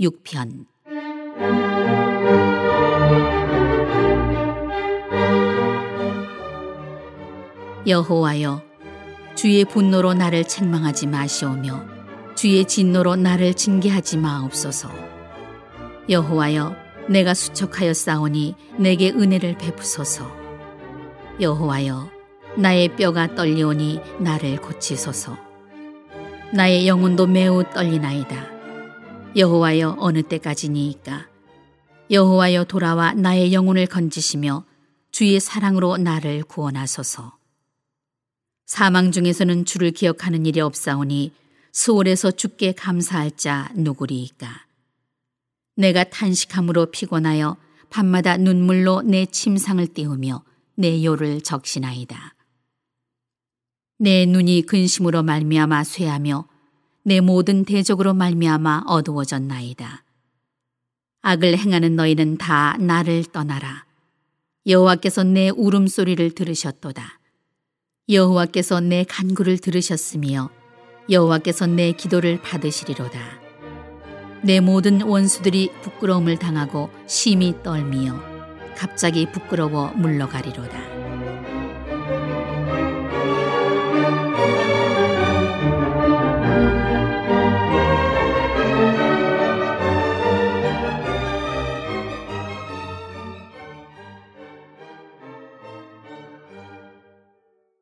6편. 여호와여, 주의 분노로 나를 책망하지 마시오며 주의 진노로 나를 징계하지 마옵소서. 여호와여, 내가 수척하여 싸우니 내게 은혜를 베푸소서. 여호와여, 나의 뼈가 떨리오니 나를 고치소서. 나의 영혼도 매우 떨리나이다. 여호와여, 어느 때까지니이까? 여호와여, 돌아와 나의 영혼을 건지시며 주의 사랑으로 나를 구원하소서. 사망 중에서는 주를 기억하는 일이 없사오니 수월에서 주께 감사할 자 누구리이까? 내가 탄식함으로 피곤하여 밤마다 눈물로 내 침상을 띄우며 내 요를 적시나이다. 내 눈이 근심으로 말미암아 쇠하며 내 모든 대적으로 말미암아 어두워졌나이다. 악을 행하는 너희는 다 나를 떠나라. 여호와께서 내 울음소리를 들으셨도다. 여호와께서 내 간구를 들으셨으며 여호와께서 내 기도를 받으시리로다. 내 모든 원수들이 부끄러움을 당하고 심히 떨미어 갑자기 부끄러워 물러가리로다.